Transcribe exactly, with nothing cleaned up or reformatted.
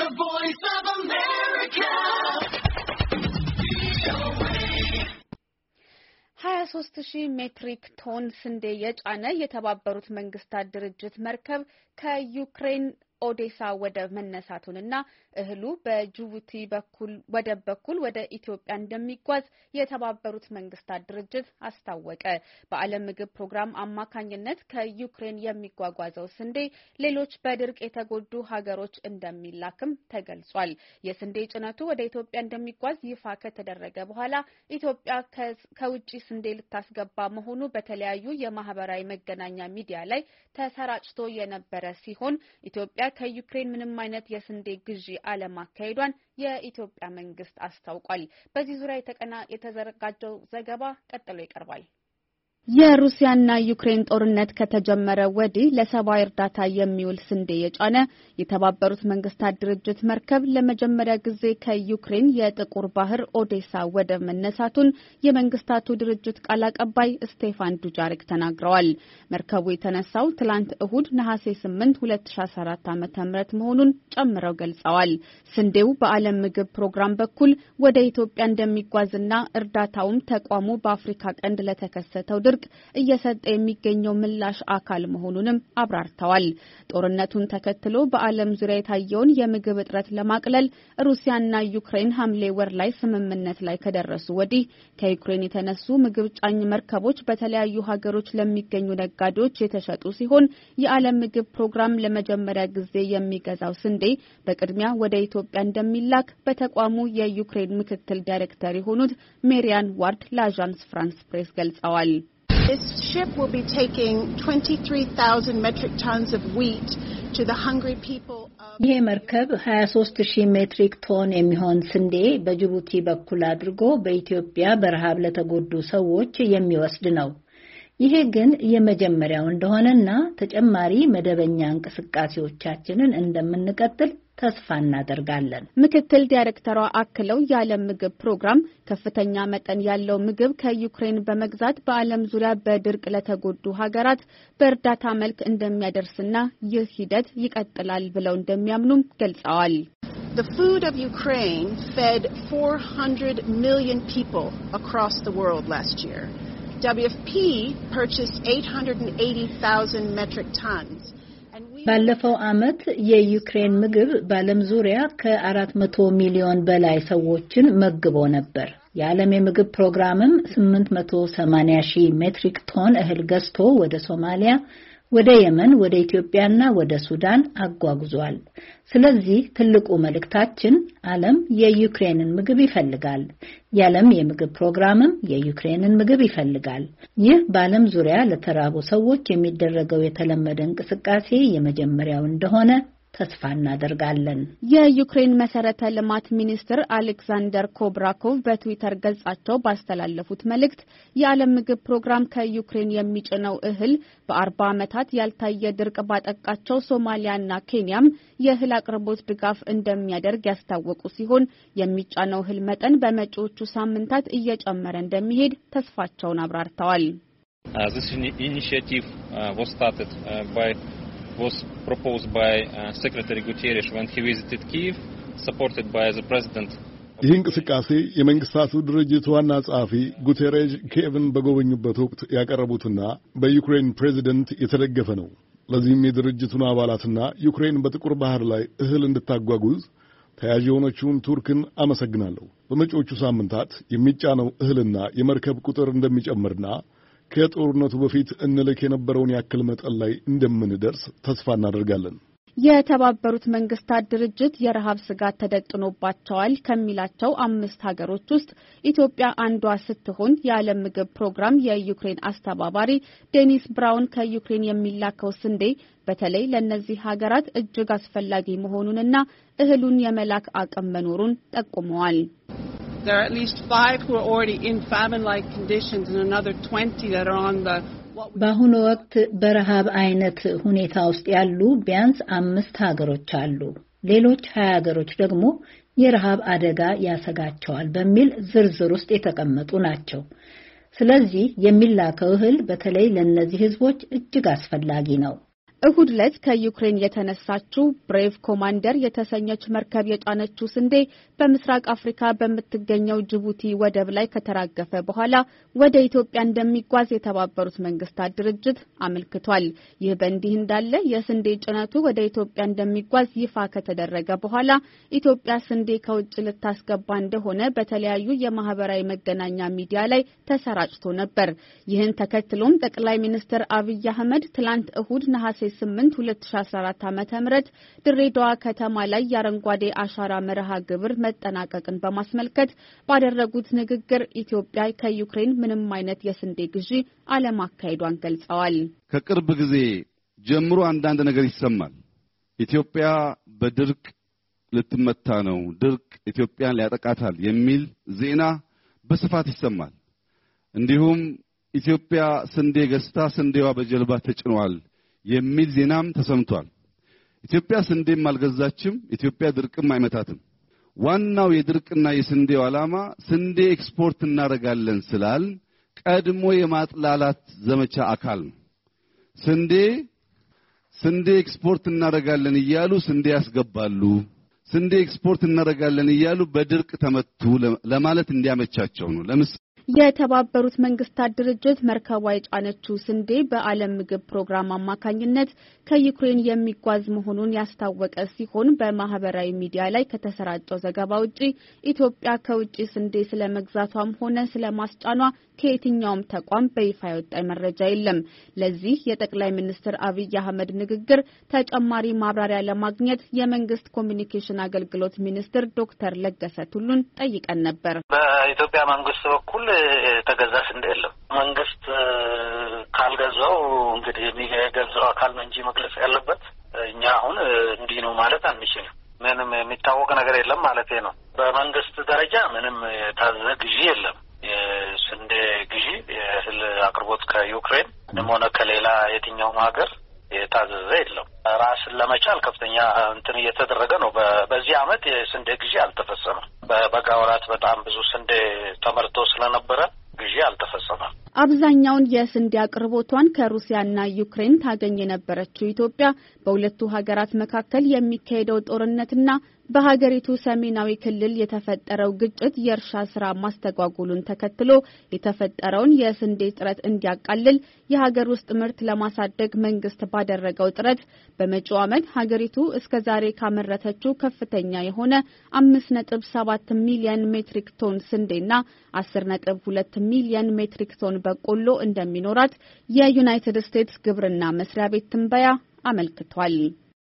The Voice of America. ሀያ ሶስት ሺህ ሜትሪክ ቶን ስንዴ የጫነ የተባበሩት መንግስታት ድርጅት መርከብ ከዩክሬን ኦዴሳ ወደብ መነሳቱንና እህሉ በጅቡቲ በኩል ወደብ በኩል ወደ ኢትዮጵያ እንደሚጓዝ የተባበሩት መንግስታት ድርጅት አስታወቀ። በዓለም ምግብ ፕሮግራም አማካኝነት ከዩክሬን የሚጓጓዘው ስንዴ ሌሎች በድርቅ የተጎዱ ሀገሮች እንደሚላክም ተገልጿል። የስንዴ ጭነቱ ወደ ኢትዮጵያ እንደሚጓዝ ይፋ ከተደረገ በኋላ ኢትዮጵያ ከውጪ ስንዴ ልታስገባ መሆኑ በተለያዩ የማህበራዊ መገናኛ ሚዲያ ላይ ተሰራጭቶ የነበረ ሲሆን ኢትዮጵያ ከዩክሬን ምንም አይነት የስንዴ ግዢ አለማካሄዷን የኢትዮጵያ መንግስት አስታውቋል። በዚህ ዙሪያ የተዘጋጀው ዘገባ ቀጥሎ ይቀርባል። የሩሲያና ዩክሬን ጦርነት ከተጀመረ ወዲህ ለሰብአዊ እርዳታ የሚውል ስንዴ የጫነ የተባበሩት መንግስታት ድርጅት መርከብ ለመጀመሪያ ጊዜ ከዩክሬን የጥቁር ባህር ኦዴሳ ወደብ መነሳቱን የመንግስታቱ ድርጅት ቃል አቀባይ ስቴፋን ዱጃሪክ ተናግረዋል። መርከቡ የተነሳው ትላንት እሁድ ነሐሴ ስምንት ሁለት ሺህ አስራ አራት ዓ.ም መሆኑን ጨምረው ገልጸዋል። ስንዴው በዓለም ምግብ ፕሮግራም በኩል ወደ ኢትዮጵያ እንደሚጓዝና እርዳታውም ተቋሙ በአፍሪካ ቀንድ ለተከሰተው ድርቅ እየሰጠ የሚገኘው ምላሽ አካል መሆኑንም አብራርተዋል። ጦርነቱን ተከትሎ በዓለም ዙሪያ የታየውን የምግብ እጥረት ለማቅለል ሩሲያና ዩክሬን ሐምሌ ወር ላይ ስምምነት ላይ ከደረሱ ወዲህ ከዩክሬን የተነሱ ምግብ ጫኝ መርከቦች በተለያዩ ሀገሮች ለሚገኙ ነጋዴዎች የተሸጡ ሲሆን የዓለም ምግብ ፕሮግራም ለመጀመሪያ ጊዜ የሚገዛው ስንዴ በቅድሚያ ወደ ኢትዮጵያ እንደሚላክ በተቋሙ የዩክሬን ምክትል ዳይሬክተር የሆኑት ሜሪያን ዋርድ ለአዣንስ ፍራንስ ፕሬስ ገልጸዋል። This ship will be taking twenty-three thousand metric tons of wheat to the hungry people of ይሄ መርከብ ሀያ ሶስት ሺህ ሜትሪክ ቶን የሚሆን ስንዴ በጅቡቲ በኩል አድርጎ በኢትዮጵያ በረሃብ ለተጎዱ ሰዎች የሚወስድ ነው። ይሄ ግን የመጀመሪያው እንደሆነና ተጨማሪ መደበኛ እንቅስቃሴዎቻችንን እንደምንቀጥል ተስፋ እናደርጋለን። ምክትል ዳይሬክተሯ አክለው የዓለም ምግብ ፕሮግራም ከፍተኛ መጠን ያለው ምግብ ከዩክሬን በመግዛት በዓለም ዙሪያ በድርቅ ለተጎዱ ሀገራት በእርዳታ መልክ እንደሚያደርስና ይህ ሂደት ይቀጥላል ብለው እንደሚያምኑም ገልጸዋል። The food of Ukraine fed four hundred million people across the world last year. W F P purchased eight hundred eighty thousand metric tons. ባለፈው ዓመት የዩክሬን ምግብ በዓለም ዙሪያ ከአራት መቶ ሚሊዮን በላይ ሰዎችን መግቦ ነበር። የዓለም የምግብ ፕሮግራምም ስምንት መቶ ሰማንያ ሺህ ሜትሪክ ቶን እህል ገዝቶ ወደ ሶማሊያ፣ ወደ የመን፣ ወደ ኢትዮጵያና ወደ ሱዳን አጓጉዟል። ስለዚህ ትልቁ መልእክታችን ዓለም የዩክሬንን ምግብ ይፈልጋል። የዓለም የምግብ ፕሮግራምም የዩክሬንን ምግብ ይፈልጋል። ይህ በዓለም ዙሪያ ለተራቡ ሰዎች የሚደረገው የተለመደ እንቅስቃሴ የመጀመሪያው እንደሆነ ተስፋ እናደርጋለን። የዩክሬን መሰረተ ልማት ሚኒስትር አሌክሳንደር ኮብራኮቭ በትዊተር ገጻቸው ባስተላለፉት መልእክት የዓለም ምግብ ፕሮግራም ከዩክሬን የሚጭነው እህል በአርባ ዓመታት ያልታየ ድርቅ ባጠቃቸው ሶማሊያና ኬንያም የእህል አቅርቦት ድጋፍ እንደሚያደርግ ያስታወቁ ሲሆን የሚጫነው እህል መጠን በመጪዎቹ ሳምንታት እየጨመረ እንደሚሄድ ተስፋቸውን አብራርተዋል። uh, This initiative uh, was started uh, by was proposed by uh, Secretary Guterres when he visited Kyiv, supported by the President. ይህ እንቅስቃሴ የመንግስታቱ ድርጅት ዋና ጸሐፊ ጉቴሬዥ ኪየቭን በጎበኙበት ወቅት ያቀረቡትና በዩክሬን ፕሬዚደንት የተደገፈ ነው። ለዚህም የድርጅቱን አባላትና ዩክሬን በጥቁር ባህር ላይ እህል እንድታጓጉዝ ተያያዥ የሆነችውን ቱርክን አመሰግናለሁ። በመጪዎቹ ሳምንታት የሚጫነው እህልና የመርከብ ቁጥር እንደሚጨምርና ከጦርነቱ በፊት እንልክ የነበረውን ያክል መጠን ላይ እንደምንደርስ ተስፋ እናደርጋለን። የተባበሩት መንግስታት ድርጅት የረሃብ ስጋት ተደቅኖባቸዋል ከሚላቸው አምስት ሀገሮች ውስጥ ኢትዮጵያ አንዷ ስትሆን የዓለም ምግብ ፕሮግራም የዩክሬን አስተባባሪ ዴኒስ ብራውን ከዩክሬን የሚላከው ስንዴ በተለይ ለነዚህ ሀገራት እጅግ አስፈላጊ መሆኑንና እህሉን የመላክ አቅም መኖሩን ጠቁመዋል። There are at least five who are already in famine-like conditions and another twenty that are on the በአሁኑ ወቅት በረሃብ አይነት ሁኔታ ውስጥ ያሉ ቢያንስ አምስት ሀገሮች አሉ። ሌሎች ሀያ ሀገሮች ደግሞ የረሃብ አደጋ ያሰጋቸዋል በሚል ዝርዝር ውስጥ የተቀመጡ ናቸው። ስለዚህ የሚላከው እህል በተለይ ለነዚህ ህዝቦች እጅግ አስፈላጊ ነው። እሁድ ዕለት ከዩክሬን የተነሳችው ብሬቭ ኮማንደር የተሰኘች መርከብ የጫነችው ስንዴ በምስራቅ አፍሪካ በምትገኘው ጅቡቲ ወደብ ላይ ከተራገፈ በኋላ ወደ ኢትዮጵያ እንደሚጓዝ የተባበሩት መንግስታት ድርጅት አመልክቷል። ይህ በእንዲህ እንዳለ የስንዴ ጭነቱ ወደ ኢትዮጵያ እንደሚጓዝ ይፋ ከተደረገ በኋላ ኢትዮጵያ ስንዴ ከውጭ ልታስገባ እንደሆነ በተለያዩ የማህበራዊ መገናኛ ሚዲያ ላይ ተሰራጭቶ ነበር። ይህን ተከትሎም ጠቅላይ ሚኒስትር አብይ አህመድ ትላንት እሁድ ነሐሴ ስምንት ሁለት ሺህ አስራ አራት ዓመተ ምህረት ድሬዳዋ ከተማ ላይ የአረንጓዴ አሻራ መርሃ ግብር መጠናቀቅን በማስመልከት ባደረጉት ንግግር ኢትዮጵያ ከዩክሬን ምንም አይነት የስንዴ ግዢ አለማካሄዷን ገልጸዋል። ከቅርብ ጊዜ ጀምሮ አንዳንድ ነገር ይሰማል። ኢትዮጵያ በድርቅ ልትመታ ነው፣ ድርቅ ኢትዮጵያን ሊያጠቃታል የሚል ዜና በስፋት ይሰማል። እንዲሁም ኢትዮጵያ ስንዴ ገዝታ ስንዴዋ በጀልባ ተጭኗል የሚል ዜናም ተሰምቷል። ኢትዮጵያ ስንዴም አልገዛችም፣ ኢትዮጵያ ድርቅም አይመታትም። ዋናው የድርቅና የስንዴው ዓላማ ስንዴ ኤክስፖርት እናደርጋለን ስላል ቀድሞ የማጥላላት ዘመቻ አካል ነው። ስንዴ ስንዴ ኤክስፖርት እናደርጋለን እያሉ ስንዴ ያስገባሉ፣ ስንዴ ኤክስፖርት እናደርጋለን እያሉ በድርቅ ተመቱ ለማለት እንዲያመቻቸው ነው። ለምሳሌ የተባበሩት መንግስታት ድርጅት መርከቧ የጫነችው ስንዴ በዓለም ምግብ ፕሮግራም አማካኝነት ከዩክሬን የሚጓዝ መሆኑን ያስታወቀ ሲሆን በማህበራዊ ሚዲያ ላይ ከተሰራጨው ዘገባ ውጪ ኢትዮጵያ ከውጪ ስንዴ ስለመግዛቷም ሆነ ስለማስጫኗ ከየትኛውም ተቋም በይፋ የወጣ መረጃ የለም። ለዚህ የጠቅላይ ሚኒስትር አብይ አህመድ ንግግር ተጨማሪ ማብራሪያ ለማግኘት የመንግስት ኮሚኒኬሽን አገልግሎት ሚኒስትር ዶክተር ለገሰ ቱሉን ጠይቀን ነበር። በኢትዮጵያ መንግስት በኩል ተገዛ ስንዴ የለም። መንግስት ካልገዛው እንግዲህ የሚገዛው አካል ነው እንጂ መግለጽ ያለበት። እኛ አሁን እንዲህ ነው ማለት አንችልም። ምንም የሚታወቅ ነገር የለም ማለት ነው። በመንግስት ደረጃ ምንም የታዘዘ ግዢ የለም። የስንዴ ግዢ የእህል አቅርቦት ከዩክሬን ሆነ ከሌላ የትኛውም ሀገር የታዘዘ የለም። ራስን ለመቻል ከፍተኛ እንትን እየተደረገ ነው። በዚህ አመት የስንዴ ግዢ አልተፈጸመም። በበጋ ወራት በጣም ብዙ ስንዴ ተመርቶ ስለነበረ ግዢ አልተፈጸመም። አብዛኛውን የስንዴ አቅርቦቷን ከሩሲያና ዩክሬን ታገኝ የነበረችው ኢትዮጵያ በሁለቱ ሀገራት መካከል የሚካሄደው ጦርነትና በሀገሪቱ ሰሜናዊ ክልል የተፈጠረው ግጭት የእርሻ ስራ ማስተጓጎሉን ተከትሎ የተፈጠረውን የስንዴ እጥረት እንዲያቃልል የሀገር ውስጥ ምርት ለማሳደግ መንግስት ባደረገው ጥረት በመጪው ዓመት ሀገሪቱ እስከዛሬ ካመረተችው ከፍተኛ የሆነ አምስት ነጥብ ሰባት ሚሊዮን ሜትሪክ ቶን ስንዴና አስር ነጥብ ሁለት ሚሊዮን ሜትሪክ ቶን በቆሎ እንደሚኖራት የዩናይትድ ስቴትስ ግብርና መስሪያ ቤት ትንበያ አመልክቷል።